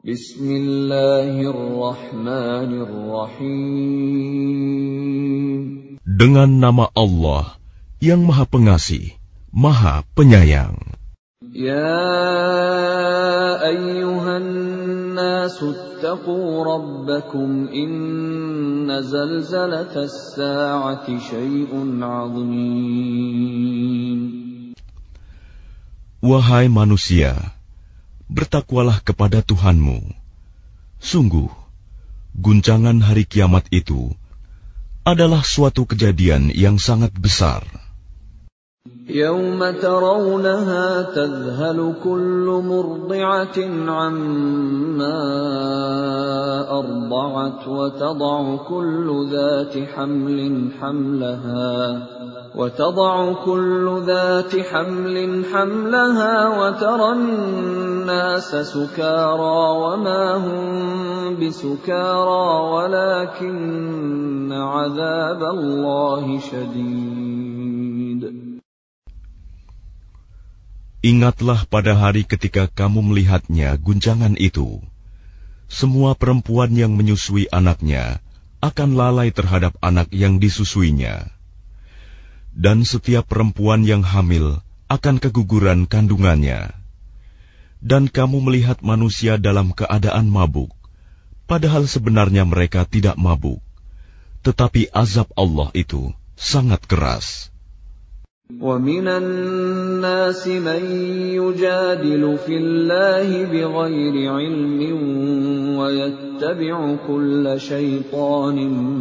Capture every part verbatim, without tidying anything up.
Bismillahirrahmanirrahim. Dengan nama Allah yang Maha Pengasih, Maha Penyayang. Ya ayyuhan nasu ittaqu rabbakum inna zalzalatas sa'ati syai'un 'azim. Wahai manusia, bertakwalah kepada Tuhanmu. Sungguh, guncangan hari kiamat itu adalah suatu kejadian yang sangat besar. يَوْمَ تَرَوْنَهَا تَذْهَلُ كُلُّ مُرْضِعَةٍ عَمَّا أَرْضَعَتْ وَتَضَعُ كُلُّ ذَاتِ حَمْلٍ حَمْلَهَا وَتَضَعُ كُلُّ ذَاتِ حَمْلٍ حَمْلَهَا وَتَرَى النَّاسَ سُكَارَى وَمَا هُمْ بِسُكَارَى وَلَكِنَّ عَذَابَ اللَّهِ شَدِيدٌ. Ingatlah pada hari ketika kamu melihatnya guncangan itu. Semua perempuan yang menyusui anaknya akan lalai terhadap anak yang disusuinya. Dan setiap perempuan yang hamil akan keguguran kandungannya. Dan kamu melihat manusia dalam keadaan mabuk, padahal sebenarnya mereka tidak mabuk. Tetapi azab Allah itu sangat keras. وَمِنَ النَّاسِ مَن يُجَادِلُ فِي اللَّهِ بِغَيْرِ عِلْمٍ وَيَتَّبِعُ كُلَّ شَيْطَانٍ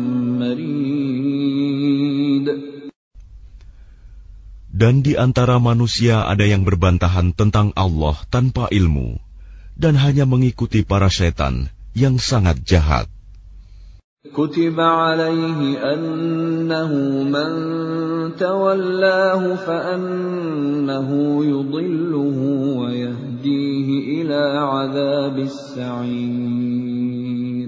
مَرِيدٍ. Dan di antara manusia ada yang berbantahan tentang Allah tanpa ilmu, dan hanya mengikuti para syaitan yang sangat jahat. كُتِبَ عَلَيْهِ أَنَّهُ مَن تَوَلَّاهُ فَأَنَّهُ يُضِلُّهُ وَيَهْدِيهِ إِلَى عَذَابِ السَّعِيرِ.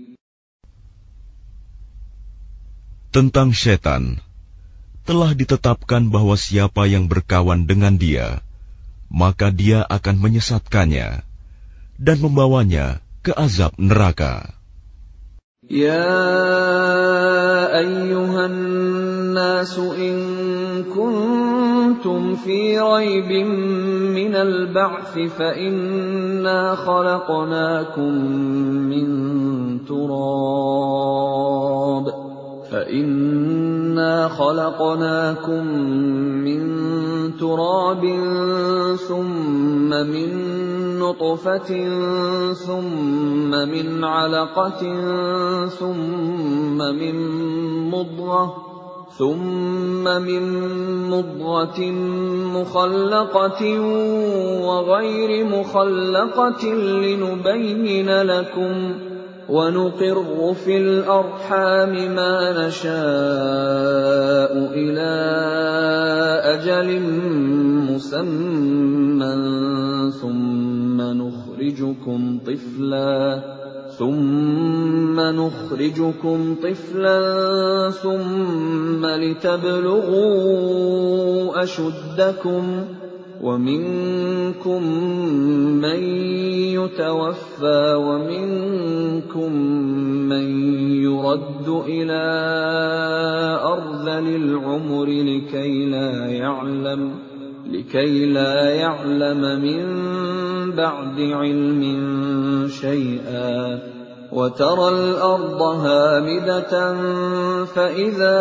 Tentang syaitan, telah ditetapkan bahwa siapa yang berkawan dengan dia, maka dia akan menyesatkannya dan membawanya ke azab neraka. يَا أَيُّهَا النَّاسُ إِن كُنتُمْ فِي رَيْبٍ مِّنَ الْبَعْثِ فَإِنَّا خَلَقْنَاكُم مِّن تُرَابٍ فَإِنَّا خَلَقْنَاكُم مِّن تُرَابٍ ثُمَّ مِن نُّطْفَةٍ ثُمَّ مِنْ عَلَقَةٍ ثُمَّ مِن مُّضْغَةٍ ثُمَّ مِن مُّضْغَةٍ مُّخَلَّقَةٍ وَغَيْرِ مُخَلَّقَةٍ لِّنُبَيِّنَ لَكُمْ وَنُقِرُّ فِي الْأَرْحَامِ مَا نَشَاءُ إِلَىٰ أَجَلٍ مُّسَمًّى ثُمَّ نُخْرِجُكُمْ طِفْلًا ثُمَّ نُخْرِجُكُمْ طِفْلًا ثُمَّ لِتَبْلُغُوا أَشُدَّكُمْ وَمِنكُم مَّن يُتَوَفَّى وَمِنكُم مَّن يُرَدُّ إِلَىٰ أَرْذَلِ الْعُمُرِ لِكَيْ لَا يَعْلَمَ لكي لا يعلم من بعد علم شيئا وترى الأرض هامدة فإذا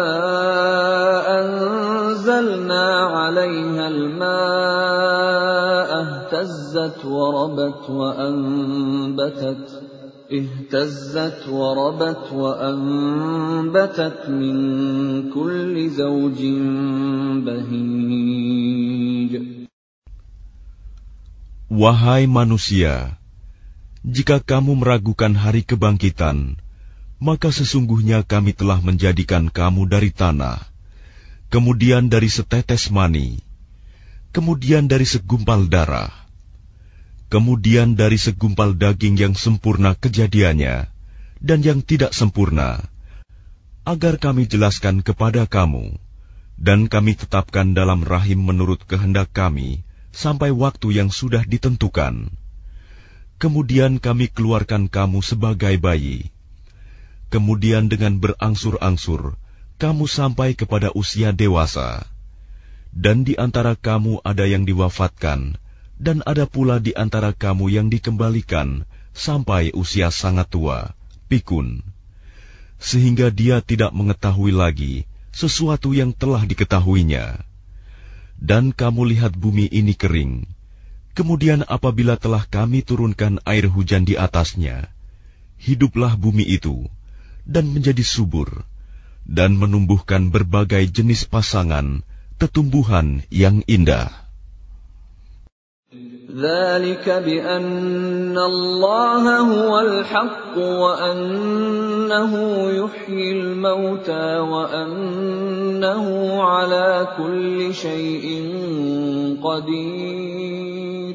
أنزلنا عليها الماء اهتزت وربت وأنبتت اهتزت وربت وأنبتت من كل زوج بهيج. Wahai manusia, jika kamu meragukan hari kebangkitan, maka sesungguhnya kami telah menjadikan kamu dari tanah, kemudian dari setetes mani, kemudian dari segumpal darah, kemudian dari segumpal daging yang sempurna kejadiannya dan yang tidak sempurna, agar kami jelaskan kepada kamu, dan kami tetapkan dalam rahim menurut kehendak kami sampai waktu yang sudah ditentukan. kemudian kami keluarkan kamu sebagai bayi. Kemudian dengan berangsur-angsur, kamu sampai kepada usia dewasa. Dan di antara kamu ada yang diwafatkan, dan ada pula di antara kamu yang dikembalikan sampai usia sangat tua, pikun. Sehingga dia tidak mengetahui lagi sesuatu yang telah diketahuinya. Dan kamu lihat bumi ini kering. Kemudian apabila telah kami turunkan air hujan di atasnya, hiduplah bumi itu, dan menjadi subur, dan menumbuhkan berbagai jenis pasangan, tetumbuhan yang indah. ذَلِكَ بِأَنَّ اللَّهَ هُوَ الْحَقُّ وَأَنَّهُ يُحْيِي الْمَوْتَى وَأَنَّهُ عَلَى كُلِّ شَيْءٍ قَدِيرٌ.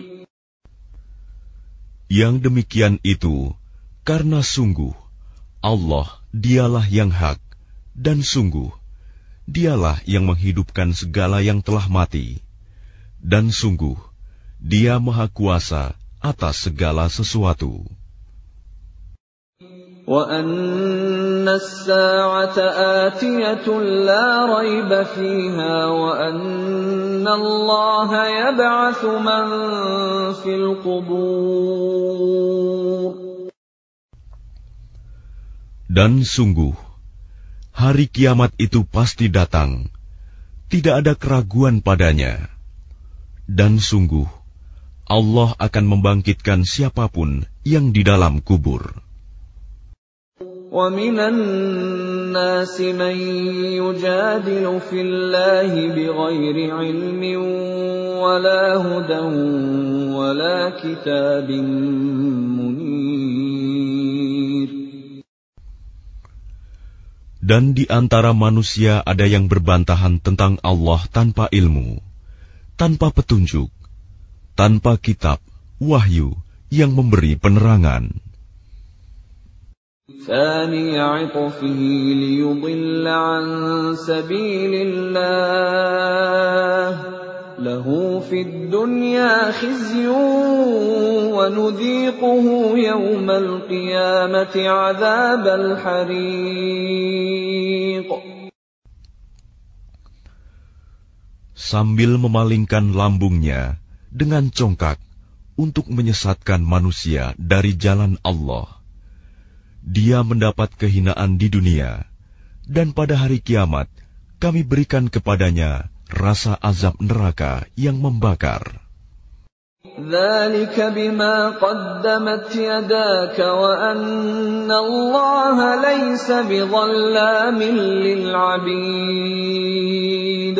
Yang demikian itu karena sungguh Allah dialah yang hak, dan sungguh dialah yang menghidupkan segala yang telah mati, dan sungguh Dia Maha Kuasa atas segala sesuatu. وَأَنَّ السَّاعَةَ آتِيَةٌ لَا رَيْبَ فِيهَا وَأَنَّ اللَّهَ يَبْعَثُ مَن فِي الْقُبُورِ. Dan sungguh, hari kiamat itu pasti datang, tidak ada keraguan padanya. Dan sungguh, Allah akan membangkitkan siapapun yang di dalam kubur. وَمِنَ النَّاسِ مَن يُجَادِلُ فِي اللَّهِ بِغَيْرِ عِلْمٍ وَلَا هُدًى وَلَا كِتَابٍ مُنِيرٍ. Dan di antara manusia ada yang berbantahan tentang Allah tanpa ilmu, tanpa petunjuk, tanpa kitab, wahyu yang memberi penerangan. ثَانِيَ عِطْفِهِ لِيُضِلَّ عَن سَبِيلِ اللَّهِ لَهُ فِي الدُّنْيَا خِزْيٌ وَنُذِيقُهُ يَوْمَ الْقِيَامَةِ عَذَابَ الْحَرِيقِ. Sambil memalingkan lambungnya dengan congkak untuk menyesatkan manusia dari jalan Allah, dia mendapat kehinaan di dunia, dan pada hari kiamat kami berikan kepadanya rasa azab neraka yang membakar. ذَلِكَ بِمَا قَدَّمَتْ يَدَاكَ وَأَنَّ اللَّهَ لَيْسَ بِظَلَّامٍ لِلْعَبِيدِ.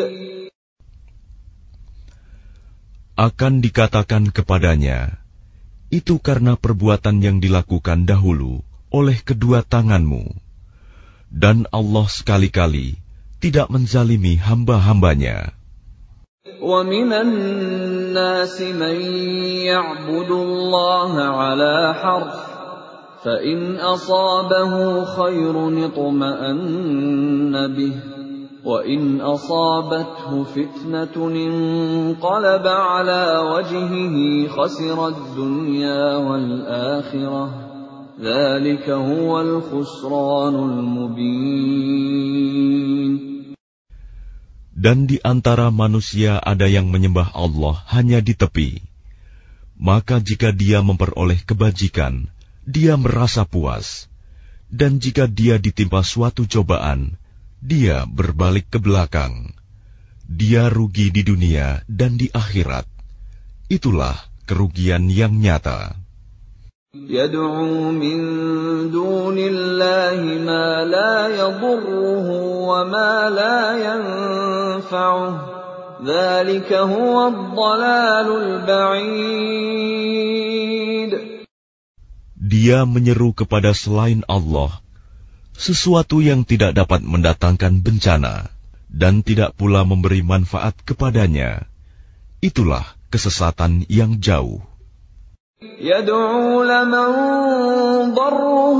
Akan dikatakan kepadanya, itu karena perbuatan yang dilakukan dahulu oleh kedua tanganmu, dan Allah sekali-kali tidak menzalimi hamba-hambanya. وَمِنَ النَّاسِ مَن يَعْبُدُ اللَّهَ عَلَى حَرْفٍ فَإِنْ أَصَابَهُ خَيْرٌ اطْمَأَنَّ بِهِ وَإِنْ أَصَابَتْهُ فِتْنَةٌ انقَلَبَ عَلَى وَجْهِهِ خَسِرَ الدُّنْيَا وَالْآخِرَةَ ذَلِكَ هُوَ الْخُسْرَانُ الْمُبِينُ. Dan di antara manusia ada yang menyembah Allah hanya di tepi. Maka jika dia memperoleh kebajikan, dia merasa puas. Dan jika dia ditimpa suatu cobaan, dia berbalik ke belakang. Dia rugi di dunia dan di akhirat. Itulah kerugian yang nyata. يَدْعُو مِن دُونِ اللَّهِ مَا لَا يَضُرُّهُ وَمَا لَا يَنفَعُهُ ذَلِكَ هُوَ الضَّلَالُ الْبَعِيدُ. Dia menyeru kepada selain Allah sesuatu yang tidak dapat mendatangkan bencana dan tidak pula memberi manfaat kepadanya. Itulah kesesatan yang jauh. يَدْعُو لَمَن ضَرُّهُ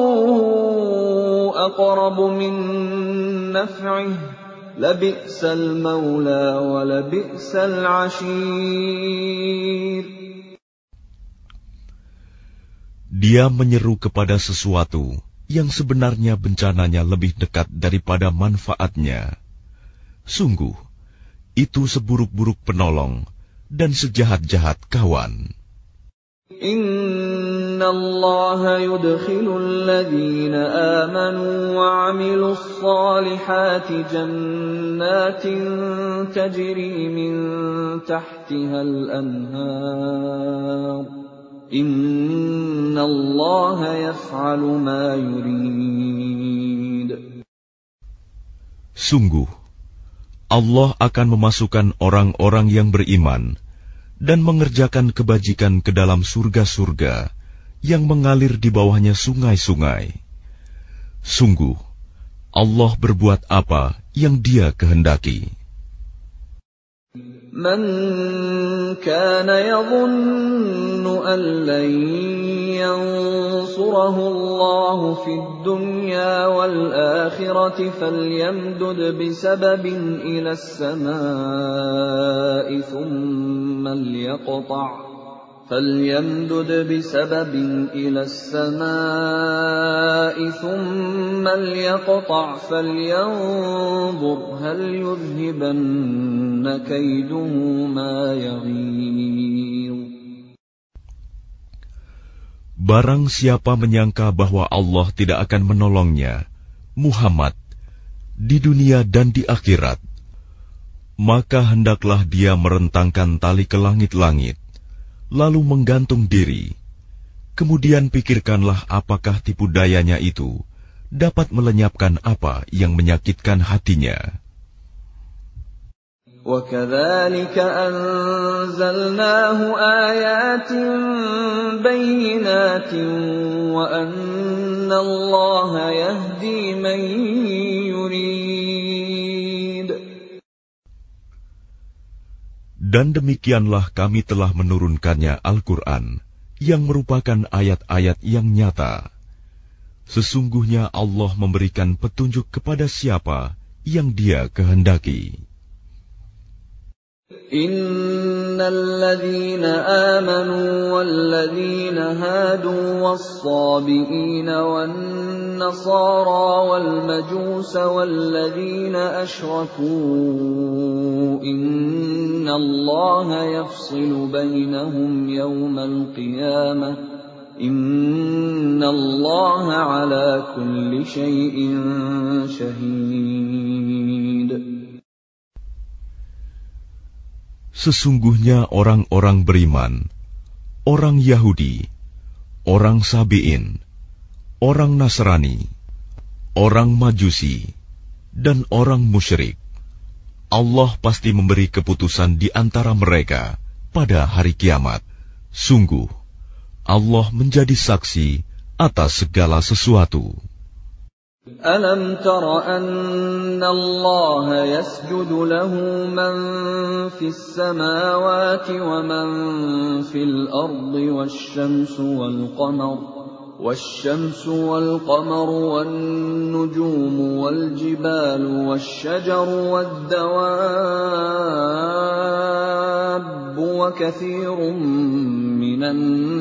أَقْرَبُ مِن نَّفْعِهِ لَبِئْسَ الْمَوْلَىٰ وَلَبِئْسَ الْعَشِيرُ. Dia menyeru kepada sesuatu yang sebenarnya bencananya lebih dekat daripada manfaatnya. Sungguh, itu seburuk-buruk penolong dan sejahat-jahat kawan. Inna Allah yudkhilul ladhina amanu wa 'amilus salihati jannatin tajri min tahtihal anhar. Inna Allah yaf'alu ma yurid. Sungguh, Allah akan memasukkan orang-orang yang beriman dan mengerjakan kebajikan ke dalam surga-surga yang mengalir di bawahnya sungai-sungai. Sungguh, Allah berbuat apa yang Dia kehendaki. Man kana yadhunnu an lan yansurahu Allah fid dunya wal akhirati falyamdud bisababin ila as-samaa'i thumma liyaqta' فليمدد بسبب إلى السماء ثم ليقطع فلينظر هل يذهبن كيده ما يغيظ. Barang siapa menyangka bahwa Allah tidak akan menolongnya, Muhammad, di dunia dan di akhirat, maka hendaklah dia merentangkan tali ke langit-langit, lalu menggantung diri. Kemudian pikirkanlah apakah tipu dayanya itu dapat melenyapkan apa yang menyakitkan hatinya. وَكَذَلِكَ أَنزَلْنَاهُ آيَاتٍ بَيِّنَاتٍ وَأَنَّ اللَّهَ يَهْدِي مَن يُرِيدُ. Dan demikianlah kami telah menurunkannya Al-Quran, yang merupakan ayat-ayat yang nyata. Sesungguhnya Allah memberikan petunjuk kepada siapa yang Dia kehendaki. Innal ladzina amanu wal ladzina hadu was-sabiina wan nasara wal majusa wal ladzina asyraku innallaha yafsilu bainahum yawmal qiyamah innallaha ala kulli syai'in syahid. Sesungguhnya orang-orang beriman, orang Yahudi, orang Sabi'in, orang Nasrani, orang Majusi, dan orang musyrik, Allah pasti memberi keputusan di antara mereka pada hari kiamat. Sungguh, Allah menjadi saksi atas segala sesuatu. Alam tara anna Allah yasjudu lahu man fis samawati wa man fil ardi wasyamsu wal qamar wasyamsu wal qamaru wan nujumu wal jibalu wasyajaru wad dawabbu wa katsirun minan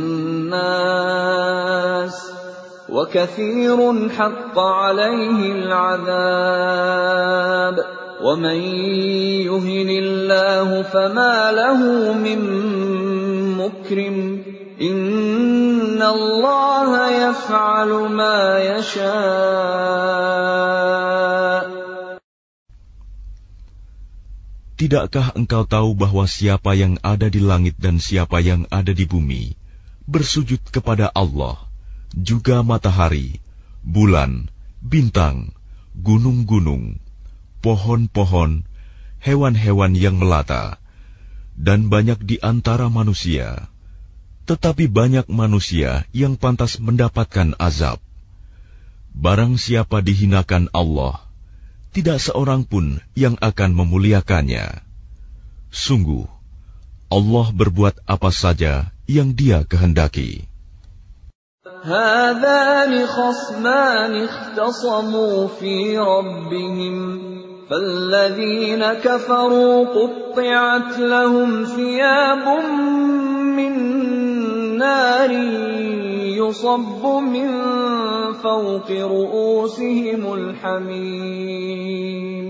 nas وَكَثِيرٌ حَقَّ عَلَيْهِ الْعَذَابُ وَمَن يُهِنِ اللَّهُ فَمَا لَهُ مِن مُّكْرِمٍ إِنَّ اللَّهَ يَفْعَلُ مَا يَشَاءُ. Tidakkah engkau tahu bahwa siapa yang ada di langit dan siapa yang ada di bumi bersujud kepada Allah, juga matahari, bulan, bintang, gunung-gunung, pohon-pohon, hewan-hewan yang melata, dan banyak di antara manusia. Tetapi banyak manusia yang pantas mendapatkan azab. Barang siapa dihinakan Allah, tidak seorang pun yang akan memuliakannya. Sungguh, Allah berbuat apa saja yang Dia kehendaki. هذان خصمان اختصموا في ربهم فالذين كفروا قطعت لهم ثياب من نار يصب من فوق رؤوسهم الحميم.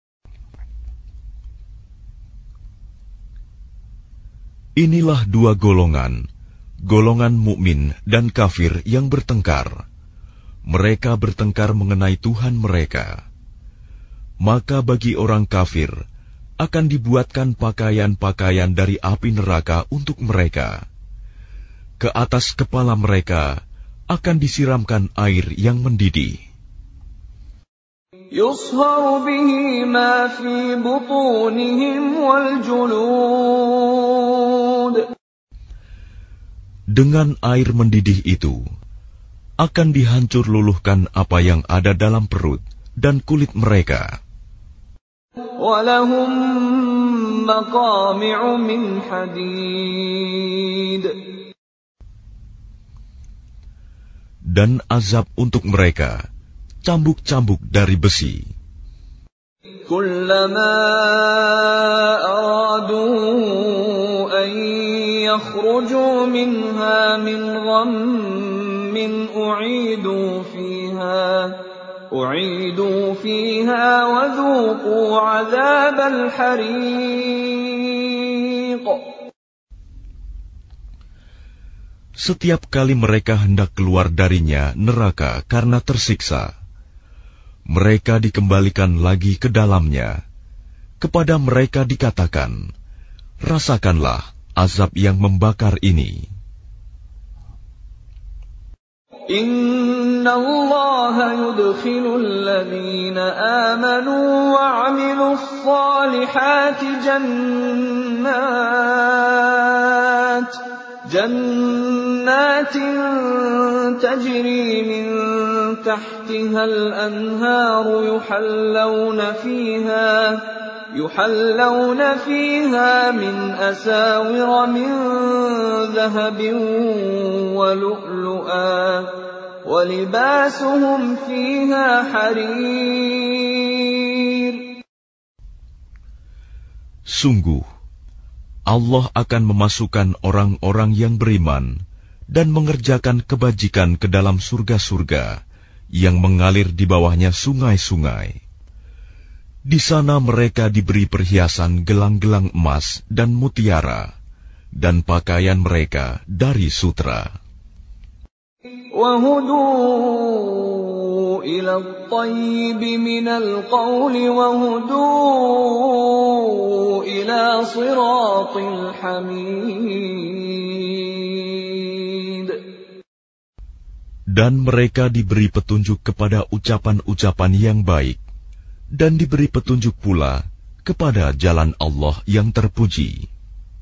Inilah dua golongan, golongan mukmin dan kafir yang bertengkar. Mereka bertengkar mengenai Tuhan mereka. Maka bagi orang kafir akan dibuatkan pakaian-pakaian dari api neraka untuk mereka. Ke atas kepala mereka akan disiramkan air yang mendidih. يصهر به ما في بطونهم والجلود. Dengan air mendidih itu akan dihancur luluhkan apa yang ada dalam perut dan kulit mereka. وَلَهُم مَّقَامِعُ مِنْ حَدِيدٍ. Dan azab untuk mereka cambuk-cambuk dari besi. كُلَّمَا أَرَادُوا أَن يَخْرُجُوا مِنْهَا مِنْ غَمٍّ أُعِيدُوا فِيهَا أُعِيدُوا فِيهَا وَذُوقُوا عَذَابَ الْحَرِيقِ. Setiap kali mereka hendak keluar darinya neraka karena tersiksa, mereka dikembalikan lagi ke dalamnya. Kepada mereka dikatakan, rasakanlah azab yang membakar ini. Inna Allah yudkhilul ladhina amanu wa 'amilus salihati jannat jannatin tajri min tahtiha al-anharu yuhallawna fiha يحلون فيها من أساور من ذهب ولؤلؤا ولباسهم فيها حرير. Sungguh, Allah akan memasukkan orang-orang yang beriman dan mengerjakan kebajikan ke dalam surga-surga yang mengalir di bawahnya sungai-sungai. Di sana mereka diberi perhiasan gelang-gelang emas dan mutiara, dan pakaian mereka dari sutra. وَهُدُوا إِلَى الطَّيِّبِ مِنَ الْقَوْلِ وَهُدُوا إِلَى صِرَاطِ الْحَمِيدِ. Dan mereka diberi petunjuk kepada ucapan-ucapan yang baik, dan diberi petunjuk pula kepada jalan Allah yang terpuji.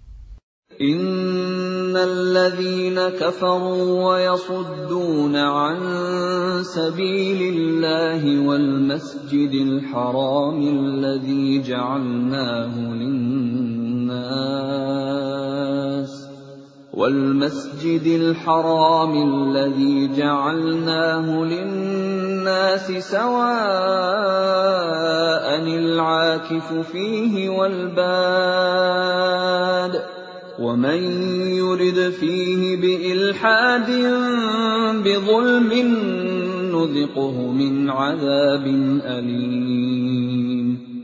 Innal ladzina kafaru wa yasudduna an sabilillahi wal masjidil haramil ladzi ja'alnahu lin-nas والمسجد الحرام الذي جعلناه للناس سواء العاكف فيه والباد ومن يرد فيه بإلحاد بظلم نذقه من عذاب أليم.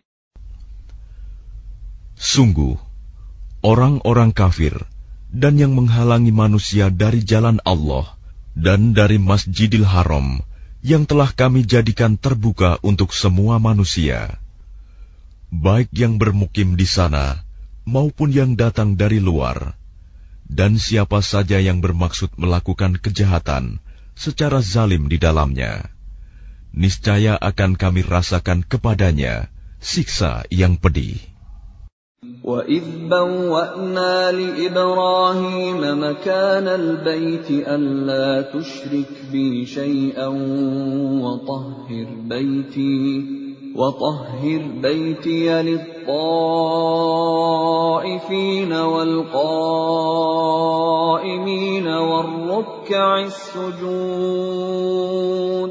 Sungguh, orang-orang kafir dan yang menghalangi manusia dari jalan Allah dan dari Masjidil Haram yang telah kami jadikan terbuka untuk semua manusia, baik yang bermukim di sana maupun yang datang dari luar, dan siapa saja yang bermaksud melakukan kejahatan secara zalim di dalamnya, niscaya akan kami rasakan kepadanya siksa yang pedih. وَإِذْ بَوَّأْنَا لِإِبْرَاهِيمَ مَكَانَ الْبَيْتِ أَلَّا تُشْرِكْ بِي شَيْئًا وَطَهِّرْ بَيْتِي وَطَهِّرْ بَيْتِيَ لِلطَّائِفِينَ وَالْقَائِمِينَ وَالرُّكَّعِ السُّجُودِ.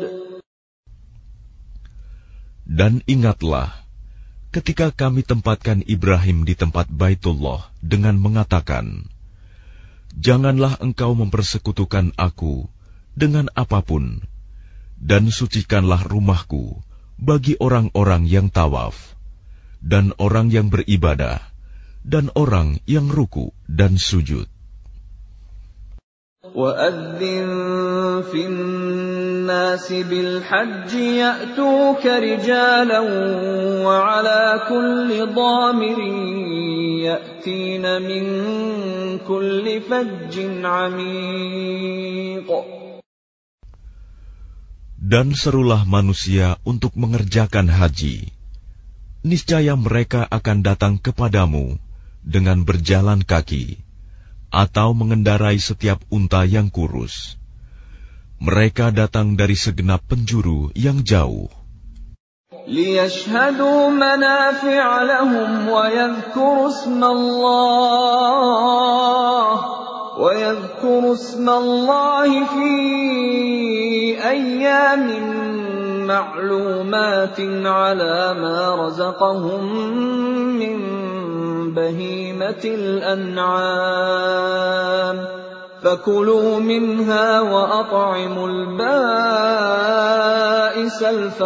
Dan ingatlah ketika kami tempatkan Ibrahim di tempat Baitullah dengan mengatakan, janganlah engkau mempersekutukan aku dengan apapun, dan sucikanlah rumahku bagi orang-orang yang tawaf, dan orang yang beribadah, dan orang yang ruku dan sujud. وَأَذِّن فِي النَّاسِ بِالْحَجِّ يَأْتُوكَ رِجَالًا وَعَلَى كُلِّ ضَامِرٍ يَأْتِينَ مِنْ كُلِّ فَجٍّ عَمِيقٍ. Dan serulah manusia untuk mengerjakan haji. Niscaya mereka akan datang kepadamu dengan berjalan kaki, atau mengendarai setiap unta yang kurus. Mereka datang dari segenap penjuru yang jauh. لِيَشْهَدُوا مَنَافِعَ لَهُمْ وَيَذْكُرُوا اسْمَ اللَّهِ وَيَذْكُرُوا اسْمَ اللَّهِ فِي أَيَّامٍ مَّعْلُومَاتٍ عَلَى مَا رَزَقَهُم مِّن بهيمة الأنعام فكلوا منها وأطعموا البائس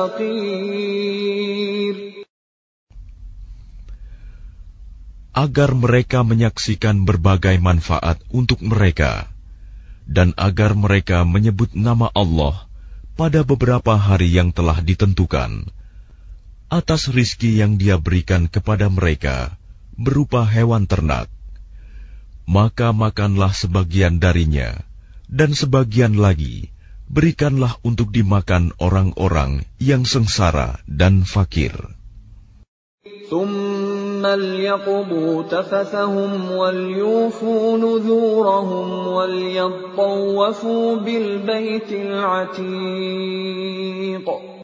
الفقير. Agar mereka menyaksikan berbagai manfaat untuk mereka, dan agar mereka menyebut nama Allah pada beberapa hari yang telah ditentukan, atas rizki yang Dia berikan kepada mereka berupa hewan ternak, maka makanlah sebagian darinya, dan sebagian lagi berikanlah untuk dimakan orang-orang yang sengsara dan fakir. ثُمَّ لْيَقْضُوا تَفَثَهُمْ وَلْيُوفُوا نُذُورَهُمْ وَلْيَطَّوَّفُوا بِالْبَيْتِ الْعَتِيقِ.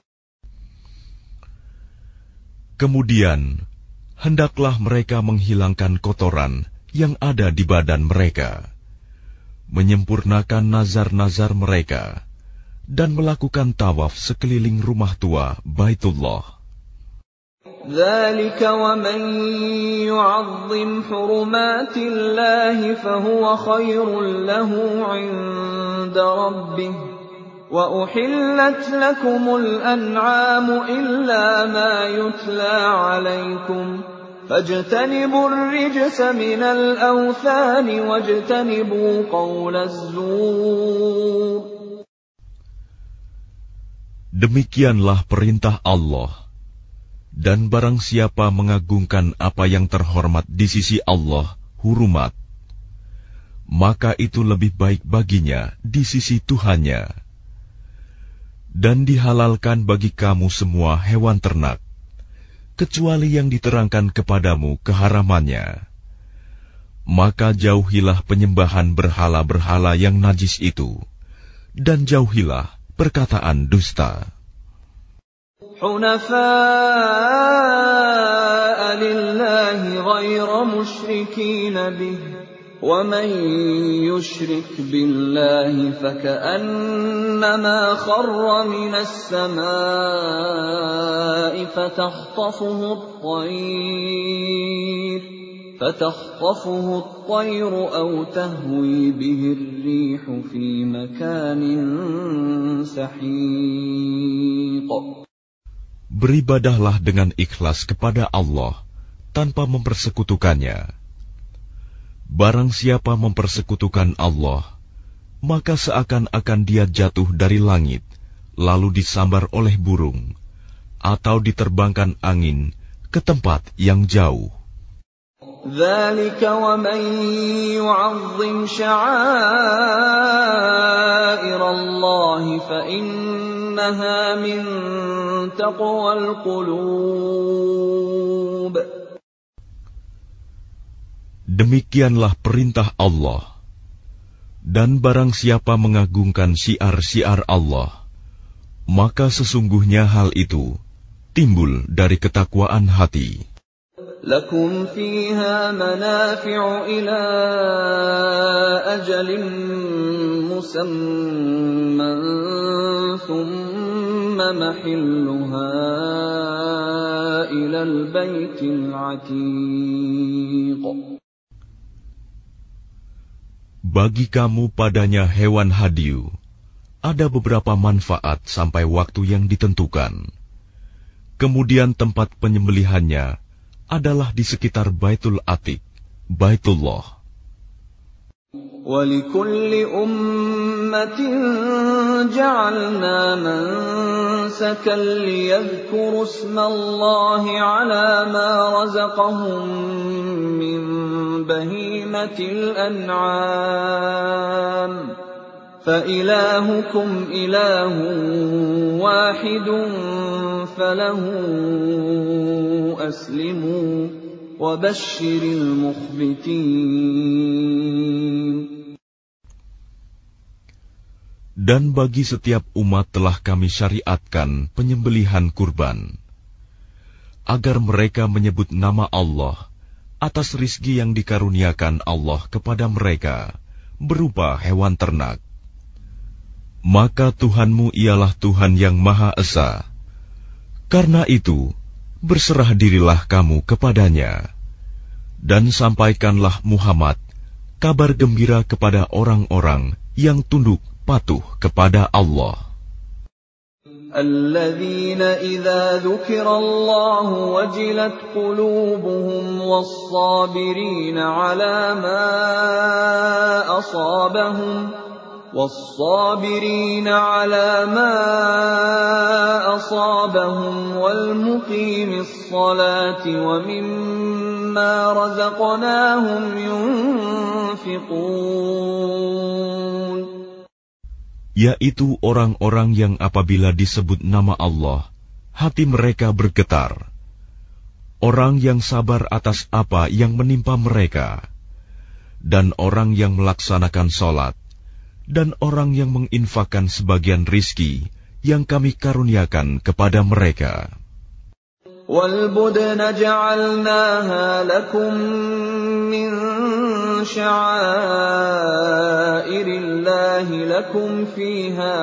Kemudian hendaklah mereka menghilangkan kotoran yang ada di badan mereka, menyempurnakan nazar-nazar mereka, dan melakukan tawaf sekeliling rumah tua Baitullah. ذَلِكَ وَمَن يُعَظِّمْ حُرُمَاتِ اللَّهِ فَهُوَ خَيْرٌ لَّهُ عِندَ رَبِّهِ وَأُحِلَّتْ لَكُمُ الْأَنْعَامُ إِلَّا مَا يُتْلَى عَلَيْكُمْ فَاجْتَنِبُوا الرِّجْسَ مِنَ الْأَوْثَانِ وَاجْتَنِبُوا قَوْلَ الزُّورِ. Demikianlah perintah Allah, dan barang siapa mengagungkan apa yang terhormat di sisi Allah, hurumat, maka itu lebih baik baginya di sisi Tuhannya. Dan dihalalkan bagi kamu semua hewan ternak, kecuali yang diterangkan kepadamu keharamannya. Maka jauhilah penyembahan berhala-berhala yang najis itu, dan jauhilah perkataan dusta. حُنَفَاءَ لِلَّهِ غَيْرَ مُشْرِكِينَ بِهِ وَمَن يُشْرِكْ بِاللَّهِ فَكَأَنَّمَا خَرَّ مِنَ السَّمَاءِ فَتَخْطَفُهُ الطَّيْرُ فَتَخْطَفُهُ الطَّيْرُ أَوْ تَهْوِي بِهِ الرِّيحُ فِي مَكَانٍ سَحِيقٍ. Beribadahlah dengan ikhlas kepada Allah tanpa mempersekutukannya. Barang siapa mempersekutukan Allah, maka seakan-akan dia jatuh dari langit, lalu disambar oleh burung, atau diterbangkan angin ke tempat yang jauh. ذَلِكَ وَمَن يُعَظِّمْ شَعَائِرَ اللَّهِ فَإِنَّهَا مِن تَقْوَى الْقُلُوبِ. Demikianlah perintah Allah. Dan barang siapa mengagungkan syiar-syiar Allah, maka sesungguhnya hal itu timbul dari ketakwaan hati. لَكُمْ فِيهَا مَنَافِعُ إِلَىٰ أَجَلٍ مُّسَمًّى ثُمَّ مَحِلُّهَا إِلَى الْبَيْتِ الْعَتِيقِ. Bagi kamu padanya hewan hadiu, ada beberapa manfaat sampai waktu yang ditentukan. Kemudian tempat penyembelihannya adalah di sekitar Baitul Atiq, Baitullah. وَلِكُلِّ أُمَّةٍ جَعَلْنَا مَنسَكًا لِيَذْكُرُوا اسْمَ اللَّهِ عَلَى مَا رَزَقَهُم مِّن بَهِيمَةِ الْأَنْعَامِ فَإِلَٰهُكُمْ إِلَٰهٌ وَاحِدٌ فَلَهُ أَسْلِمُوا وَبَشِّرِ الْمُخْبِتِينَ. Dan bagi setiap umat telah kami syariatkan penyembelihan kurban, agar mereka menyebut nama Allah atas rizki yang dikaruniakan Allah kepada mereka berupa hewan ternak. Maka Tuhanmu ialah Tuhan yang Maha Esa. Karena itu, berserah dirilah kamu kepadanya, dan sampaikanlah Muhammad kabar gembira kepada orang-orang yang tunduk patuh kepada Allah. Alladzina idza dzukirallahu wajilat qulubuhum was-sabirina 'ala ma asabahum was-sabirina 'ala ma asabahum wal muqimis salati wa mimma razaqnahum yunfiqun. Yaitu orang-orang yang apabila disebut nama Allah, hati mereka bergetar. Orang yang sabar atas apa yang menimpa mereka, dan orang yang melaksanakan sholat, dan orang yang menginfakkan sebagian rizki yang kami karuniakan kepada mereka. وَالْبُدْنَ جَعَلْنَاهَا لَكُم مِّن شَعَائِرِ اللَّهِ لَكُمْ فِيهَا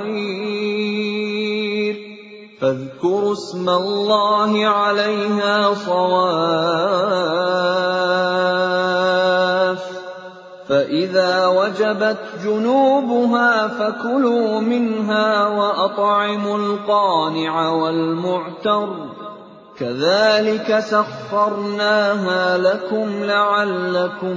خَيْرٌ فَاذْكُرُوا اسْمَ اللَّهِ عَلَيْهَا صَوَافَّ فَإِذَا وَجَبَتْ جُنُوبُهَا فَكُلُوا مِنْهَا وَأَطْعِمُوا الْقَانِعَ وَالْمُعْتَرَّ كَذَلِكَ سَخَّرْنَاهَا لَكُمْ لَعَلَّكُمْ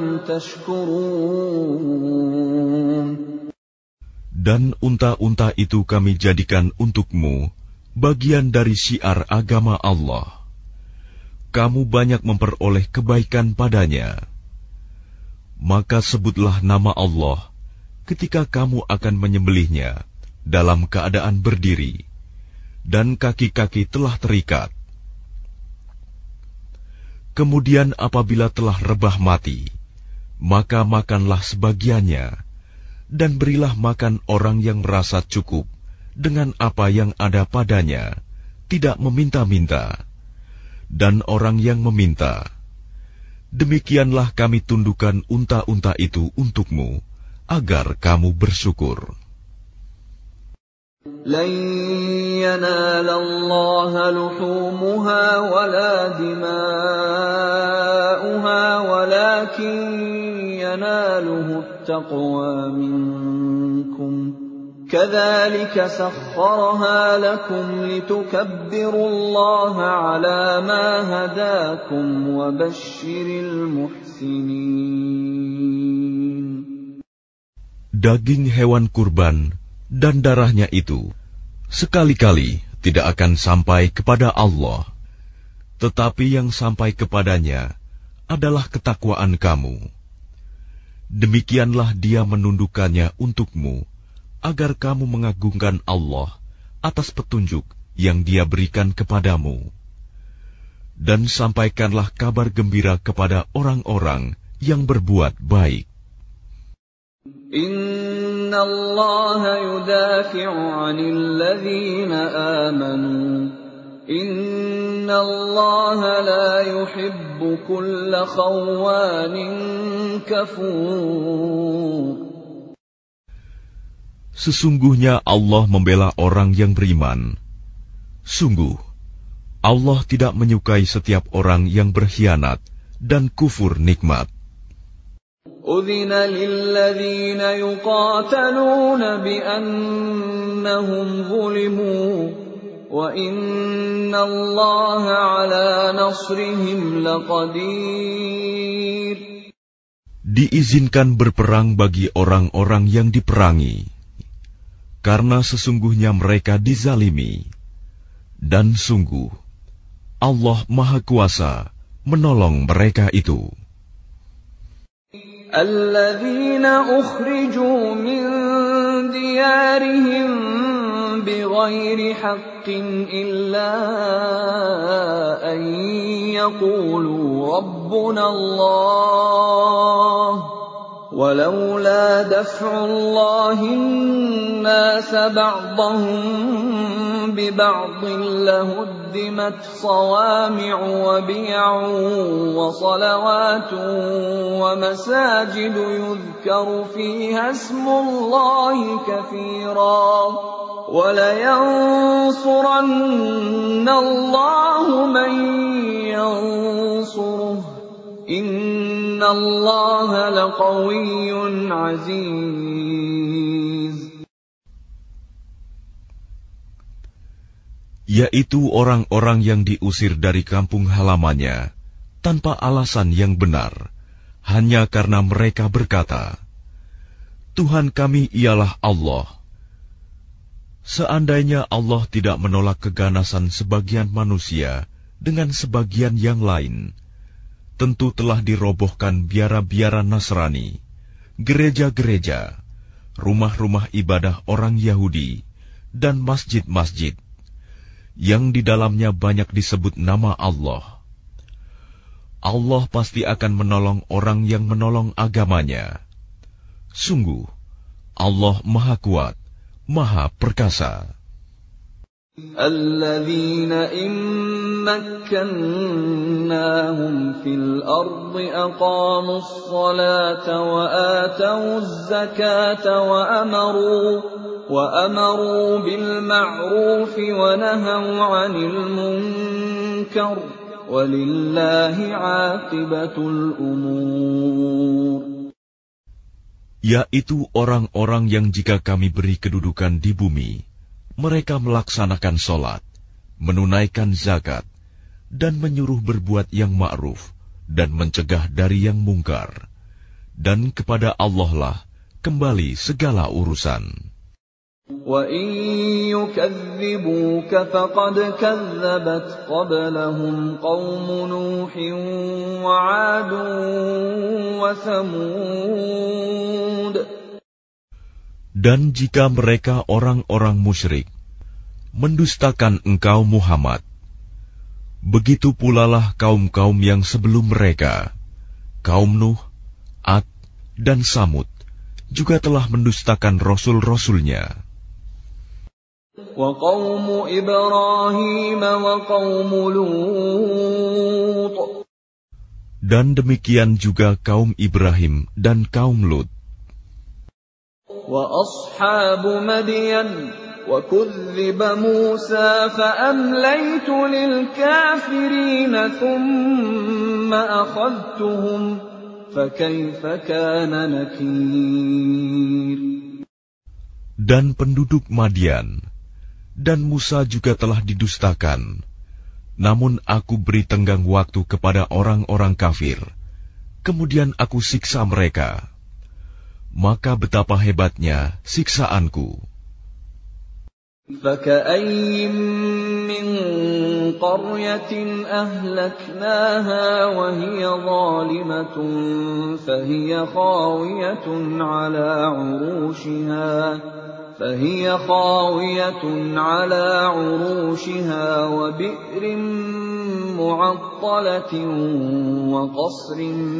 تَشْكُرُونَ. Dan unta-unta itu kami jadikan untukmu bagian dari syiar agama Allah. Kamu banyak memperoleh kebaikan padanya. Maka sebutlah nama Allah ketika kamu akan menyembelihnya dalam keadaan berdiri, dan kaki-kaki telah terikat. Kemudian apabila telah rebah mati, maka makanlah sebagiannya, dan berilah makan orang yang merasa cukup dengan apa yang ada padanya, tidak meminta-minta, dan orang yang meminta. Demikianlah kami tundukkan unta-unta itu untukmu, agar kamu bersyukur. لَن يَنَالَ اللَّهَ لُحُومُهَا وَلَا دِمَاؤُهَا وَلَكِن يَنَالُهُ التَّقْوَى مِنكُمْ كَذَلِكَ سَخَّرَهَا لَكُمْ لِتُكَبِّرُوا اللَّهَ عَلَى مَا هَدَاكُمْ وَبَشِّرِ الْمُحْسِنِينَ. Daging hewan kurban dan darahnya itu sekali-kali tidak akan sampai kepada Allah, tetapi yang sampai kepadanya adalah ketakwaan kamu. Demikianlah Dia menundukkannya untukmu, agar kamu mengagungkan Allah atas petunjuk yang Dia berikan kepadamu. Dan sampaikanlah kabar gembira kepada orang-orang yang berbuat baik. Inna Allah yudafi'u 'anil ladzina amanu. Inna Allah la yuhibbu kulla khawanin kafur. Sesungguhnya Allah membela orang yang beriman. Sungguh, Allah tidak menyukai setiap orang yang berkhianat dan kufur nikmat. أذن للذين يقاتلون بأنهم ظلموا وإن الله على نصرهم لقدير. Diizinkan berperang bagi orang-orang yang diperangi, karena sesungguhnya mereka dizalimi, dan sungguh Allah Maha Kuasa menolong mereka itu. الذين أخرجوا من ديارهم بغير حق إلا أن يقولوا ربنا الله ولولا دفع الله الناس بعضهم ببعض لهدمت صوامع وبيع وصلوات ومساجد يذكر فيها اسم الله كثيرا ولينصرن الله من ينصره إن الله لقوي عزيز. Yaitu orang-orang yang diusir dari kampung halamannya tanpa alasan yang benar, hanya karena mereka berkata, Tuhan kami ialah Allah. Seandainya Allah tidak menolak keganasan sebagian manusia dengan sebagian yang lain, tentu telah dirobohkan biara-biara Nasrani, gereja-gereja, rumah-rumah ibadah orang Yahudi, dan masjid-masjid, yang di dalamnya banyak disebut nama Allah. Allah pasti akan menolong orang yang menolong agamanya. Sungguh, Allah Maha Kuat, Maha Perkasa. الذين إن مكناهم في الأرض أقاموا الصلاة وآتوا الزكاة وأمروا وأمروا بالمعروف ونهوا عن المنكر ولله عاقبة الأمور. Yaitu orang-orang yang jika kami beri kedudukan di bumi, mereka melaksanakan sholat, menunaikan zakat, dan menyuruh berbuat yang ma'ruf, dan mencegah dari yang mungkar. Dan kepada Allah lah kembali segala urusan. وَإِن يُكَذِّبُوكَ فَقَدْ كَذَّبَتْ قَبْلَهُمْ قَوْمُ نُوحٍ وَعَادٌ وَثَمُودَ. Dan jika mereka orang-orang musyrik mendustakan engkau Muhammad, begitu pula lah kaum-kaum yang sebelum mereka, kaum Nuh, Ad, dan Samud, juga telah mendustakan rasul-rasulnya. وَقَوْمُ إِبْرَاهِيمَ وَقَوْمُ لُوطٍ. Dan demikian juga kaum Ibrahim dan kaum Lut. وَأَصْحَابُ مَدْيَنَ وَكُذِّبَ مُوسَى فَأَمْلَيْتُ لِلْكَافِرِينَ ثُمَّ أَخَذْتُهُمْ فَكَيْفَ كَانَ نَكِيرِ. Dan penduduk Madian dan Musa juga telah didustakan, namun aku beri tenggang waktu kepada orang-orang kafir, kemudian aku siksa mereka. Maka betapa hebatnya siksaanku. فَكَأَيِّن مِّن قَرْيَةٍ أَهْلَكْنَاهَا وَهِيَ ظَالِمَةٌ فَهِيَ خَاوِيَةٌ عَلَى عُرُوشِهَا فَهِيَ خَاوِيَةٌ عَلَى عُرُوشِهَا وَبِئْرٍ مُّعَطَّلَةٍ وَقَصْرٍ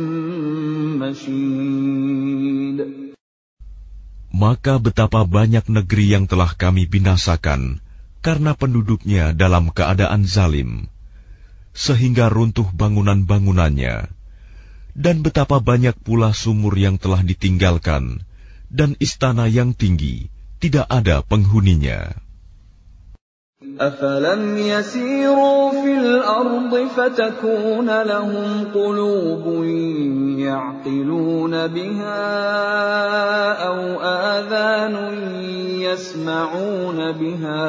مَّشِيدٍ. Maka betapa banyak negeri yang telah kami binasakan karena penduduknya dalam keadaan zalim, sehingga runtuh bangunan-bangunannya, dan betapa banyak pula sumur yang telah ditinggalkan, dan istana yang tinggi tidak ada penghuninya. أفلم يسيروا في الأرض فتكون لهم قلوب يعقلون بها أو آذان يسمعون بها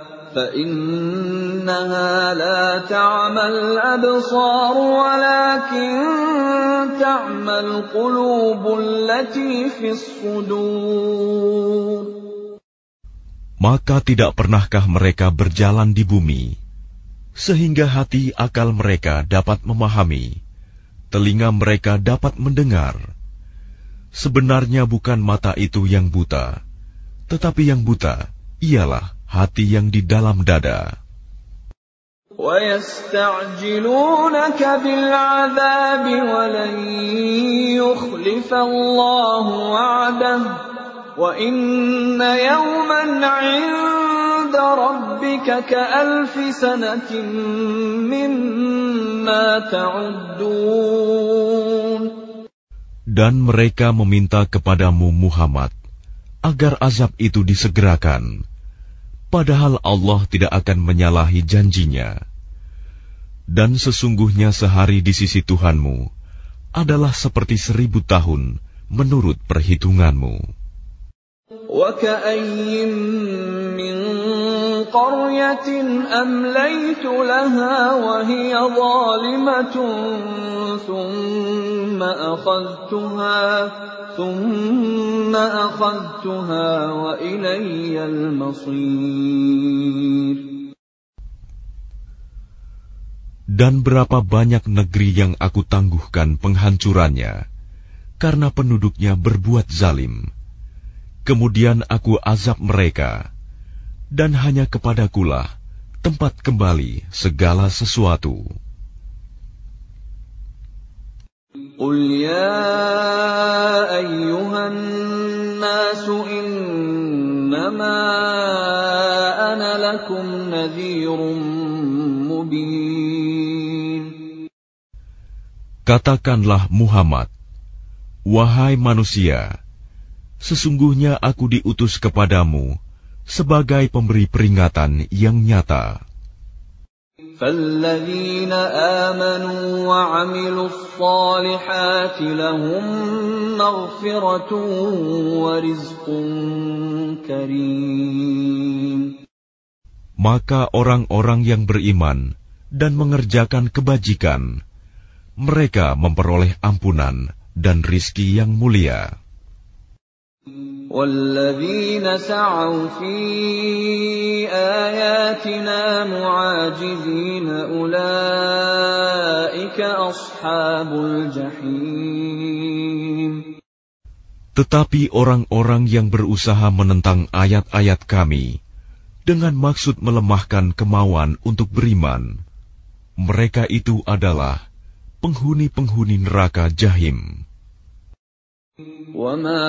فإنها لا تعمى الأبصار ولكن تعمى القلوب التي في الصدور. Maka tidak pernahkah mereka berjalan di bumi, sehingga hati akal mereka dapat memahami, telinga mereka dapat mendengar. Sebenarnya bukan mata itu yang buta, tetapi yang buta ialah hati yang di dalam dada. وَيَسْتَعْجِلُونَكَ بِالْعَذَابِ وَلَنْ يُخْلِفَ اللَّهُ وَعْدَهُ وَإِنَّ يَوْمًا عِندَ رَبِّكَ كَأَلْفِ سَنَةٍ مِّمَّا تَعُدُّونَ. Dan mereka meminta kepadamu Muhammad agar azab itu disegerakan, padahal Allah tidak akan menyalahi janjinya. Dan sesungguhnya sehari di sisi Tuhanmu adalah seperti seribu tahun menurut perhitunganmu. وَكَأَيِّن مِّن قَرْيَةٍ أَمْلَيْتُ لَهَا وَهِيَ ظَالِمَةٌ ثُمَّ أَخَذْتُهَا ثُمَّ أَخَذْتُهَا وَإِلَيَّ الْمَصِيرُ. Dan berapa banyak negeri yang aku tangguhkan penghancurannya karena penduduknya berbuat zalim. Kemudian aku azab mereka, dan hanya kepadakulah tempat kembali segala sesuatu. Qul ya ayyuhan nasu innama ana lakum nadhirun mubin. Katakanlah Muhammad, wahai manusia, sesungguhnya aku diutus kepadamu sebagai pemberi peringatan yang nyata. فَالَّذِينَ آمَنُوا وَعَمِلُوا الصَّالِحَاتِ لَهُم مَّغْفِرَةٌ وَرِزْقٌ كَرِيمٌ. Maka orang-orang yang beriman dan mengerjakan kebajikan, mereka memperoleh ampunan dan rizki yang mulia. وَالَّذِينَ سَعَوْا فِي آيَاتِنَا مُعَاجِزِينَ أُولَٰئِكَ أَصْحَابُ الْجَحِيمِ. Tetapi orang-orang yang berusaha menentang ayat-ayat kami dengan maksud melemahkan kemauan untuk beriman, mereka itu adalah penghuni-penghuni neraka Jahim. وَمَا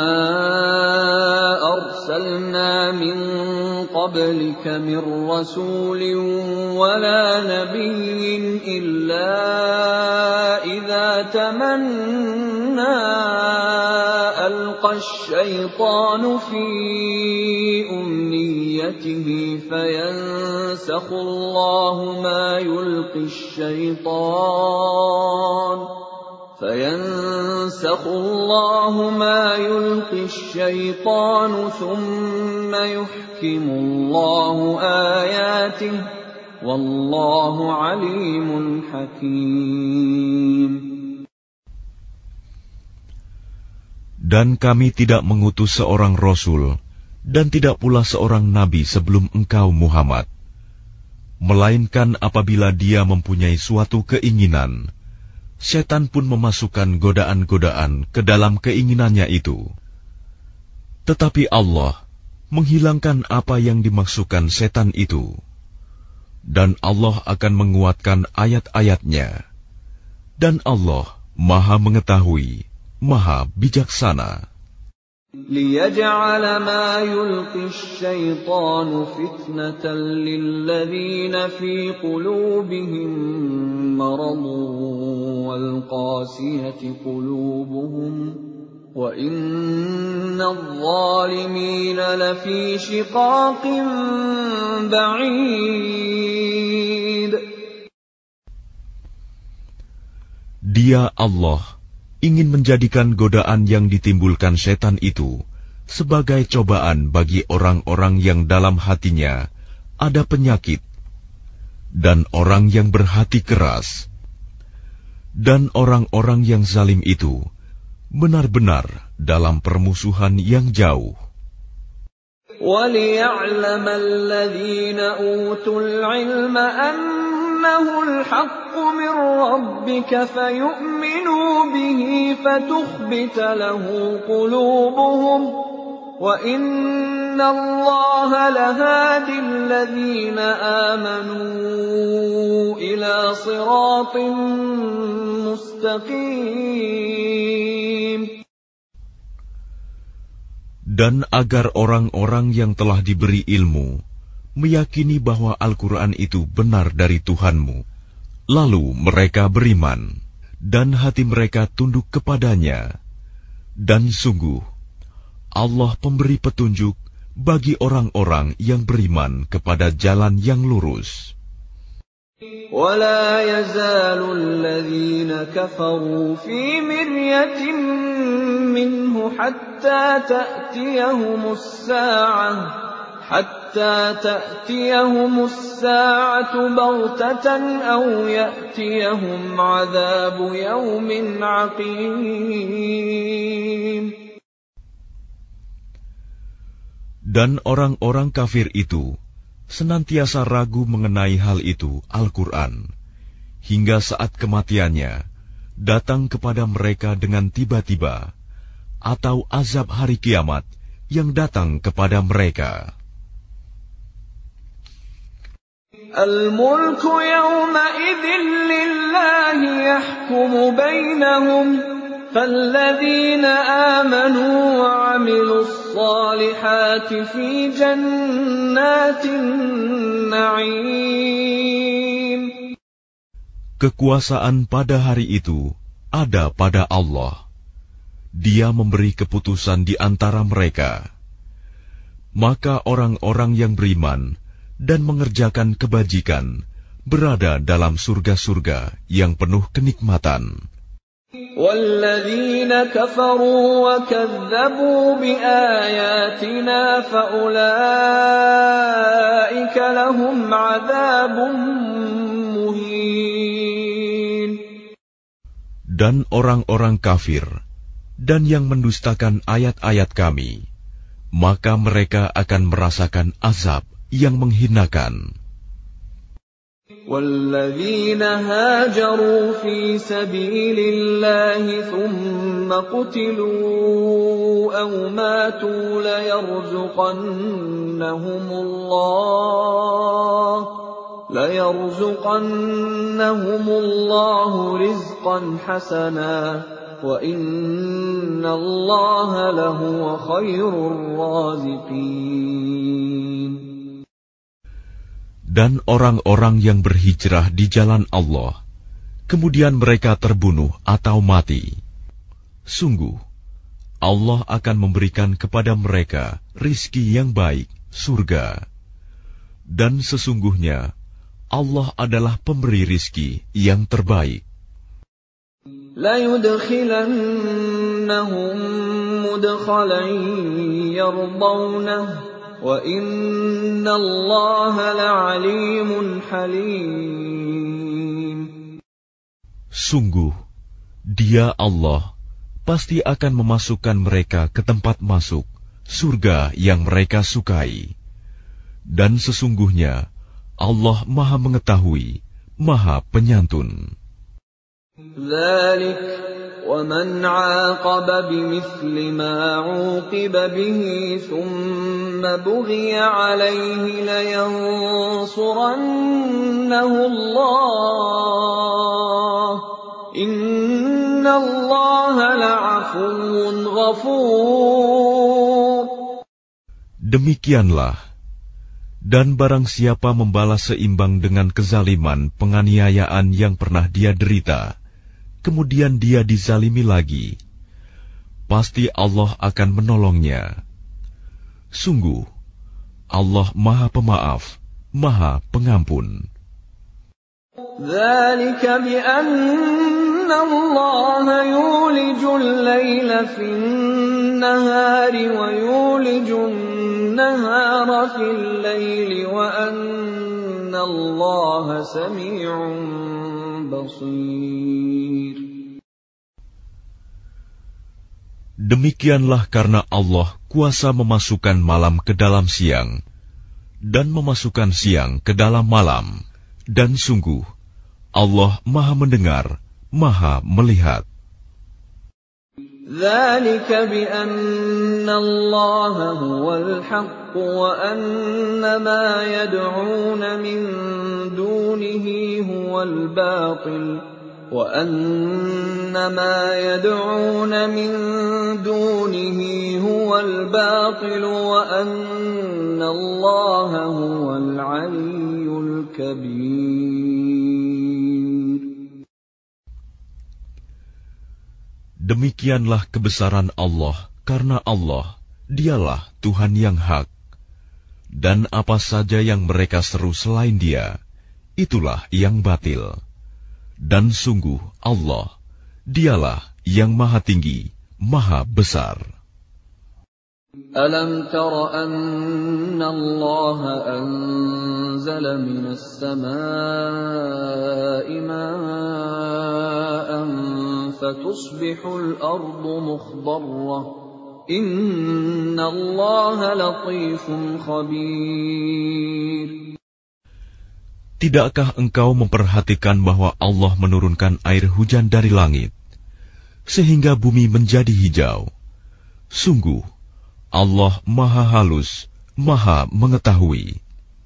أَرْسَلْنَا مِن قَبْلِكَ مِن رَّسُولٍ وَلَا نَبِيٍّ إِلَّا إِذَا تَمَنَّىٰ أَلْقَى الشَّيْطَانُ فِي أُمْنِيَّتِهِ فَيَنسَخُ اللَّهُ مَا يُلْقِي الشَّيْطَانُ فَيَنسَخُ اللَّهُ مَا يُلْقِي الشَّيْطَانُ ثُمَّ يُحْكِمُ اللَّهُ آيَاتِهِ وَاللَّهُ عَلِيمٌ حَكِيمٌ. Dan kami tidak mengutus seorang Rasul dan tidak pula seorang Nabi sebelum engkau Muhammad, melainkan apabila dia mempunyai suatu keinginan, setan pun memasukkan godaan-godaan ke dalam keinginannya itu. Tetapi Allah menghilangkan apa yang dimaksudkan setan itu, dan Allah akan menguatkan ayat-ayatnya. Dan Allah Maha Mengetahui, Maha Bijaksana. لِيَجْعَلَ مَا يُلْقِي الشَّيْطَانُ فِتْنَةً لِّلَّذِينَ فِي قُلُوبِهِم مَّرَضٌ وَالْقَاسِيَةِ قُلُوبُهُمْ وَإِنَّ الظَّالِمِينَ لَفِي شِقَاقٍ بَعِيدٍ. Dia Allah ingin menjadikan godaan yang ditimbulkan setan itu sebagai cobaan bagi orang-orang yang dalam hatinya ada penyakit dan orang yang berhati keras, dan orang-orang yang zalim itu benar-benar dalam permusuhan yang jauh. وَلِيَعْلَمَ الَّذِينَ أُوتُوا الْعِلْمَ أَنَّهُ الْحَقُّ مِنْ رَبِّكَ فَيُؤْمِنُوا بِهِ فَتُخْبِتَ لَهُ قُلُوبُهُمْ وَإِنَّ اللَّهَ لَهَادِ الَّذِينَ آمَنُوا إِلَى صِرَاطٍ مُسْتَقِيمٍ. Dan agar orang-orang yang telah diberi ilmu meyakini bahwa Al-Quran itu benar dari Tuhanmu, lalu mereka beriman, dan hati mereka tunduk kepadanya. Dan sungguh, Allah pemberi petunjuk bagi orang-orang yang beriman kepada jalan yang lurus. وَلَا يَزَالُ الَّذِينَ كَفَرُوا فِي مِرْيَةٍ مِّنْهُ حَتَّى تَأْتِيَهُمُ السَّاعَةُ حَتَّى تَأْتِيَهُمُ السَّاعَةُ بَغْتَةً أَوْ يَأْتِيَهُمْ عَذَابُ يَوْمٍ عَقِيمٍ. Dan orang-orang kafir itu senantiasa ragu mengenai hal itu, Al-Quran, hingga saat kematiannya datang kepada mereka dengan tiba-tiba, atau azab hari kiamat yang datang kepada mereka. Al-mulku yawma'idhin lillahi yahkumu bainahum falladzina amanu wa 'amilus salihati fi jannatin na'im. Kekuasaan pada hari itu ada pada Allah. Dia memberi keputusan di antara mereka. Maka orang-orang yang beriman dan mengerjakan kebajikan berada dalam surga-surga yang penuh kenikmatan. وَالَّذِينَ كَفَرُوا وَكَذَّبُوا بِآيَاتِنَا فَأُولَئِكَ لَهُمْ عَذَابٌ مُهِينٌ. Dan orang-orang kafir dan yang mendustakan ayat-ayat kami, maka mereka akan merasakan azab yang menghinakan. وَالَّذِينَ هَاجَرُوا فِي سَبِيلِ اللَّهِ ثُمَّ قُتِلُوا أَوْ مَاتُوا لَيَرْزُقَنَّهُمُ اللَّهُ لَيَرْزُقَنَّهُمُ اللَّهُ رِزْقًا حَسَنًا وَإِنَّ اللَّهَ لَهُوَ خَيْرُ الرَّازِقِينَ. Dan orang-orang yang berhijrah di jalan Allah, kemudian mereka terbunuh atau mati, sungguh Allah akan memberikan kepada mereka rizki yang baik, surga. Dan sesungguhnya Allah adalah pemberi rizki yang terbaik. لَيُدْخِلَنَّهُمْ مُدْخَلًا يَرْضَوْنَهُ وَإِنَّ اللَّهَ لَعَلِيمٌ حَلِيمٌ. Sungguh, Dia Allah pasti akan memasukkan mereka ke tempat masuk surga yang mereka sukai. Dan sesungguhnya Allah Maha Mengetahui, Maha Penyantun. ذَلِكَ وَمَنْ عَاقَبَ بِمِثْلِ مَا عُوقِبَ بِهِ ثُمَّ بُغِيَ عَلَيْهِ لَيَنصُرَنَّهُ اللَّهُ إِنَّ اللَّهَ لَعَفُوٌّ غَفُورٌ. Demikianlah, dan barang siapa membalas seimbang dengan kezaliman penganiayaan yang pernah dia derita, kemudian dia dizalimi lagi, pasti Allah akan menolongnya. Sungguh, Allah Maha Pemaaf, Maha Pengampun. ذلك بأن الله يولج الليل في النهار ويولج النهار في الليل وأن الله سميع بصير. Demikianlah karena Allah kuasa memasukkan malam ke dalam siang dan memasukkan siang ke dalam malam, dan sungguh Allah Maha Mendengar, Maha Melihat. ذلك بأن الله هو الحق وأن ما يدعون من دونه هو الباطل وأن ما يدعون من دونه هو الباطل وأن الله هو العلي الكبير. Demikianlah kebesaran Allah, karena Allah, dialah Tuhan yang hak. Dan apa saja yang mereka seru selain Dia, itulah yang batil. Dan sungguh Allah, dialah yang maha tinggi, maha besar. ألم تر أن الله أنزل من السماء ماء فتصبح الأرض مخضرة إن الله لطيف خبير. Tidakkah engkau memperhatikan bahwa Allah menurunkan air hujan dari langit, sehingga bumi menjadi hijau? Sungguh, Allah Maha Halus, Maha Mengetahui.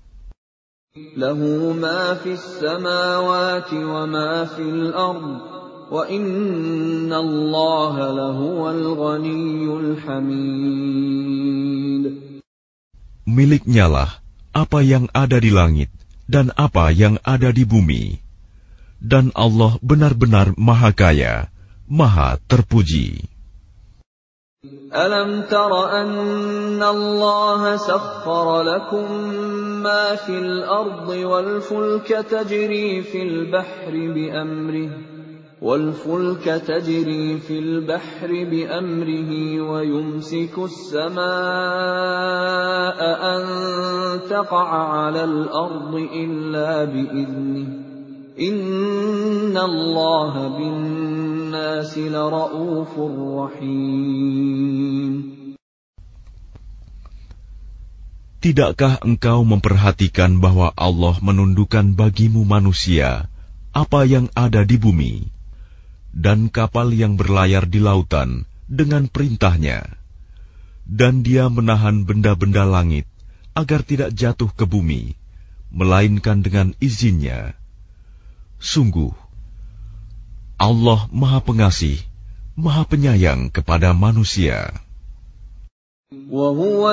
Lahu ma fis samawati wa ma fil ard, wa inna Allaha lahuwal ghaniyyul hamid. Miliknyalah apa yang ada di langit dan apa yang ada di bumi, dan Allah benar-benar Maha Kaya, Maha Terpuji. Alam tara anna Allah sakhkhara lakum ma fil ardi wal fulka tajri fil bahri bi amrihi wal fulka tajri fil bahri bi amrihi wa yumsiku as-samaa'a an taqa'a 'alal ardi illa bi idnihi inna Allah bin nasi lara'ufur rahim. Tidakkah engkau memperhatikan bahwa Allah menundukkan bagimu manusia apa yang ada di bumi dan kapal yang berlayar di lautan dengan perintahnya, dan Dia menahan benda-benda langit agar tidak jatuh ke bumi melainkan dengan izinnya. Sungguh Allah Maha Pengasih, Maha Penyayang kepada manusia. وَهُوَ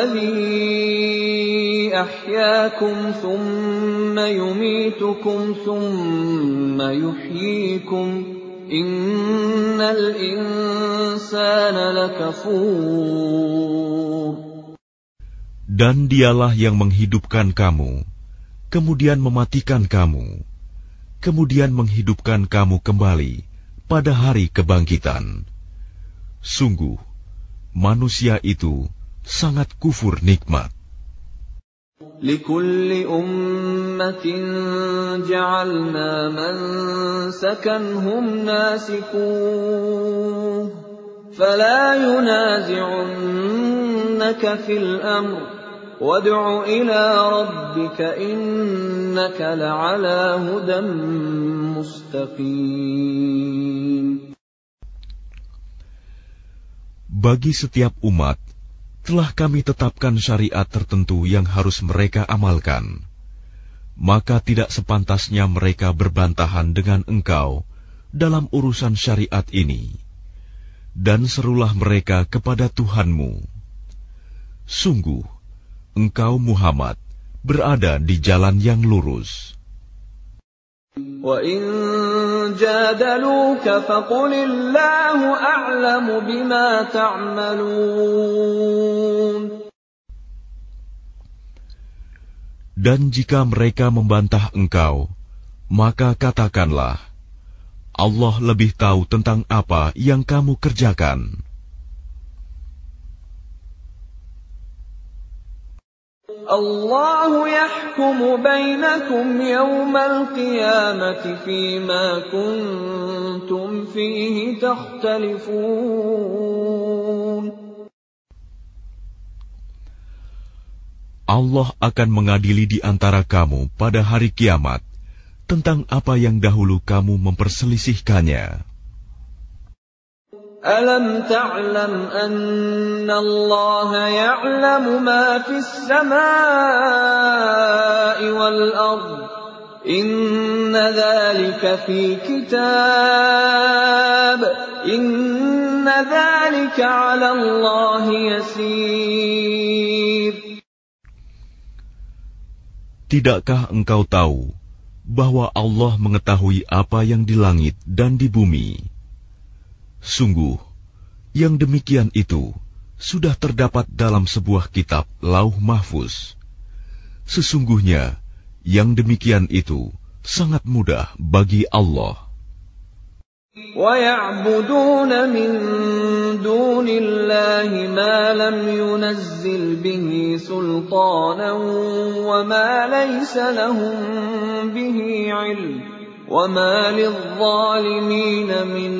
الَّذِي أَحْيَاكُمْ ثُمَّ يُمِيتُكُمْ ثُمَّ يُحْيِيكُمْ إِنَّ الْإِنسَانَ لَكَفُورٌ. Dan Dialah yang menghidupkan kamu, kemudian mematikan kamu, kemudian menghidupkan kamu kembali pada hari kebangkitan. Sungguh, manusia itu sangat kufur nikmat. لِكُلِّ أُمَّةٍ جَعَلْنَا مَنسَكًا هُمْ نَاسِكُوهُ فَلَا يُنَازِعُنَّكَ فِي الْأَمْرِ وَادْعُ إِلَى رَبِّكَ إِنَّكَ لَعَلَى هُدًى مُسْتَقِيمٍ. Bagi setiap umat telah kami tetapkan syariat tertentu yang harus mereka amalkan. Maka tidak sepantasnya mereka berbantahan dengan engkau dalam urusan syariat ini. Dan serulah mereka kepada Tuhanmu. Sungguh, engkau Muhammad berada di jalan yang lurus. وَإِن جَادَلُوكَ فَقُلِ اللَّهُ أَعْلَمُ بِمَا تَعْمَلُونَ. Dan jika mereka membantah engkau, maka katakanlah, Allah lebih tahu tentang apa yang kamu kerjakan. Allahu yahkumu bainakum yawmal qiyamati fima kuntum fihi takhtalifun. Allah akan mengadili di antara kamu pada hari kiamat tentang apa yang dahulu kamu memperselisihkannya. Alam ta'lam anna Allah ya'lamu ma fis samaa'i wal ard. Inna dhalika fi kitab. Inna dhalika 'ala Allah yasir. Tidakkah engkau tahu bahwa Allah mengetahui apa yang di langit dan di bumi? Sungguh, yang demikian itu sudah terdapat dalam sebuah kitab Lauh Mahfuz. Sesungguhnya, yang demikian itu sangat mudah bagi Allah. وَيَعْبُدُونَ مِن دُونِ اللَّهِ مَا لَمْ يُنَزِّلْ بِهِ سُلْطَانًا وَمَا لَيْسَ لَهُم بِهِ عِلْمٌ وَمَا لِلظَّالِمِينَ مِن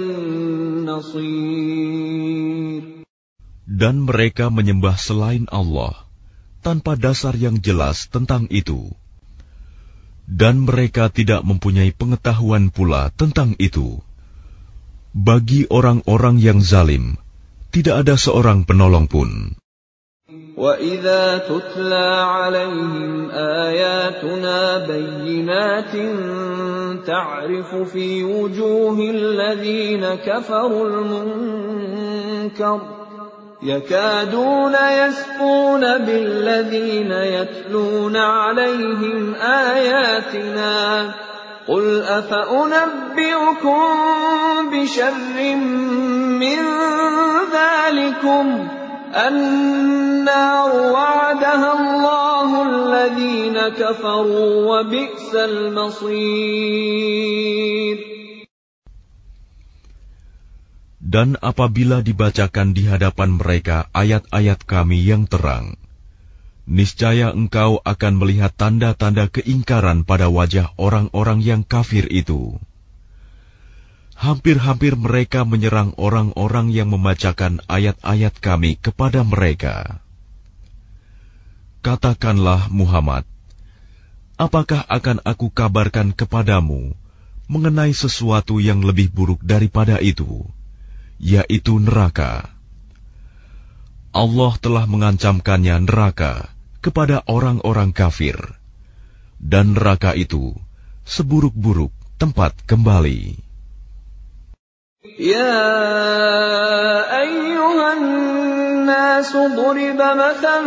نَّصِيرٍ. Dan mereka menyembah selain Allah tanpa dasar yang jelas tentang itu. Dan mereka tidak mempunyai pengetahuan pula tentang itu. Bagi orang-orang yang zalim, tidak ada seorang penolong pun. وَإِذَا تُتْلَى عَلَيْهِمْ آيَاتُنَا بَيِّنَاتٍ تَعْرِفُ فِي وُجُوهِ الَّذِينَ كَفَرُوا الْمُنكَرَ يَكَادُونَ يَسْطُونَ بِالَّذِينَ يَتْلُونَ عَلَيْهِمْ آيَاتِنَا قُلْ أَفَأُنَبِّئُكُم بِشَرٍّ مِّن ذَلِكُمْ النَّارُ وَعَدَهَا اللَّهُ الَّذِينَ كَفَرُوا وَبِئْسَ الْمَصِيرُ. Dan apabila dibacakan di hadapan mereka ayat-ayat Kami yang terang, niscaya engkau akan melihat tanda-tanda keingkaran pada wajah orang-orang yang kafir itu. Hampir-hampir mereka menyerang orang-orang yang membacakan ayat-ayat Kami kepada mereka. Katakanlah Muhammad, apakah akan aku kabarkan kepadamu mengenai sesuatu yang lebih buruk daripada itu, yaitu neraka? Allah telah mengancamkannya neraka kepada orang-orang kafir, dan neraka itu seburuk-buruk tempat kembali. يا أيها الناس ضرب مثل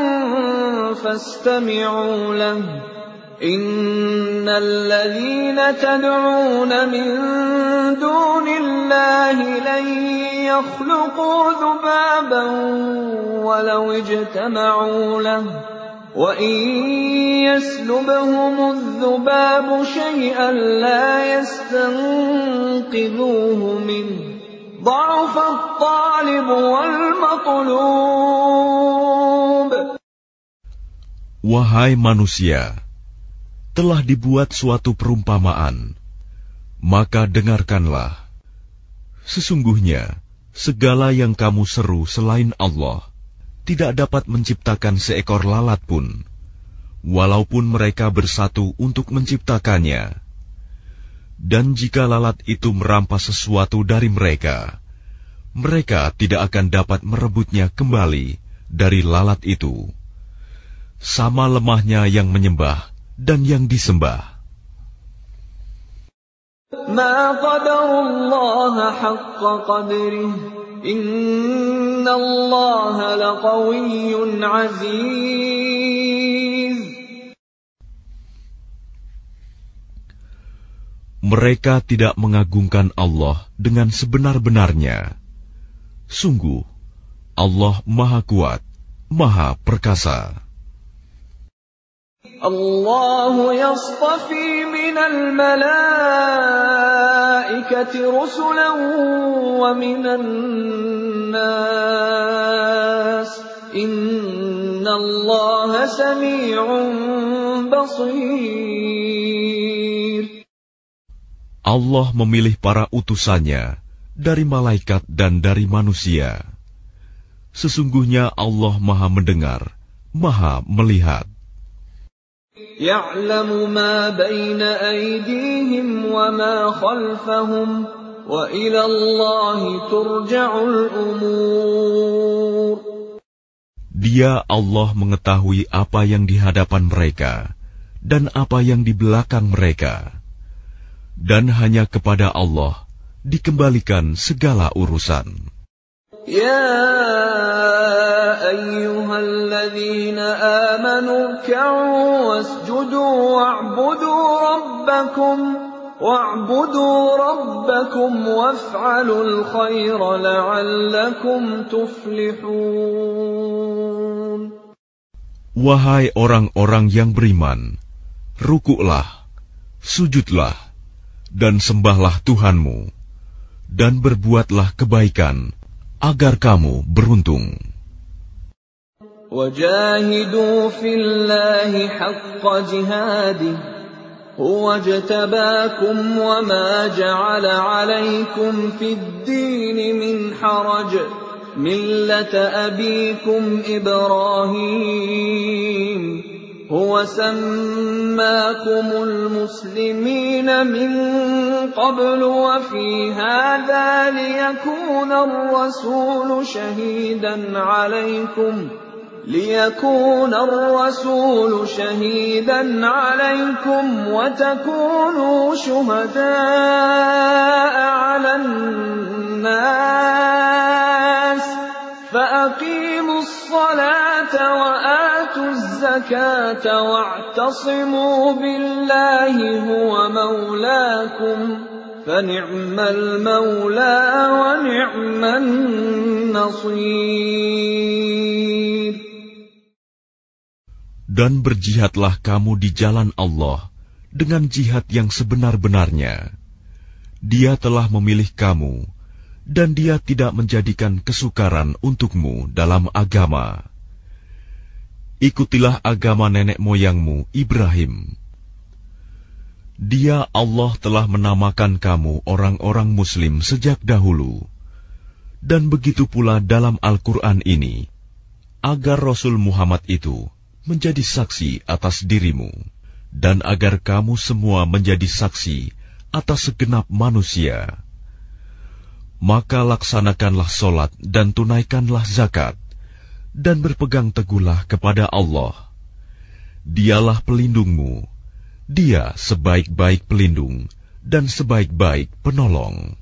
فاستمعوا له إن الذين تدعون من دون الله لن يخلقوا ذبابا ولو اجتمعوا له وَإِن يَسْلُبْهُمُ الذُّبَابُ شَيْئًا لَّا يَسْتَنقِذُوهُ مِنْهُ ضَعُفَ الطَّالِبُ وَالْمَطْلُوبُ. Wahai manusia, telah dibuat suatu perumpamaan, maka dengarkanlah. Sesungguhnya, segala yang kamu seru selain Allah tidak dapat menciptakan seekor lalat pun, walaupun mereka bersatu untuk menciptakannya. Dan jika lalat itu merampas sesuatu dari mereka, mereka tidak akan dapat merebutnya kembali dari lalat itu. Sama lemahnya yang menyembah dan yang disembah. Ma qadarullaha haqqa qadrihi. Inna Allah laqawiyyun aziz. mereka tidak mengagungkan Allah dengan sebenar-benarnya. Sungguh, Allah Maha Kuat, Maha Perkasa. Allah yastafi minal malaikati rusulan wa minan nas. Innallaha sami'un basir. Allah memilih para utusannya dari malaikat dan dari manusia. Sesungguhnya Allah Maha mendengar, Maha melihat. Ya'lamu ma baina aydihim wa ma khalfahum wa ila Allahi turja'ul umur. Dia Allah mengetahui apa yang di hadapan mereka dan apa yang di belakang mereka. Dan hanya kepada Allah dikembalikan segala urusan. Ya ayyuhalladzina amanu ruk'u wasjudu wa'budu rabbakum wa'budu rabbakum waf'alul khaira la'allakum tuflihun. Wahai orang-orang yang beriman, rukuklah, sujudlah, dan sembahlah Tuhanmu, dan berbuatlah kebaikan, agar kamu beruntung. Wajahidu fillahi haqqa jihadih, huwa jtabakum wa ma ja'ala alaykum fid din min haraj, millata abikum Ibrahim. هو سماكم المسلمين من قبل وفي هذا ليكون الرسول شهيدا عليكم ليكون الرسول شهيدا عليكم وتكونوا شهداء على الناس فأقيموا الصلاة وآتوا الزكاة واعتصموا بالله هو مولاكم فنعم المولى ونعم النصير. Dan berjihadlah kamu di jalan Allah dengan jihad yang sebenar-benarnya. Dia telah memilih kamu, dan Dia tidak menjadikan kesukaran untukmu dalam agama. Ikutilah agama nenek moyangmu Ibrahim. Dia Allah telah menamakan kamu orang-orang Muslim sejak dahulu, dan begitu pula dalam Al-Quran ini, agar Rasul Muhammad itu menjadi saksi atas dirimu, dan agar kamu semua menjadi saksi atas segenap manusia. Maka laksanakanlah solat dan tunaikanlah zakat, dan berpegang teguhlah kepada Allah. Dialah pelindungmu, Dia sebaik-baik pelindung dan sebaik-baik penolong.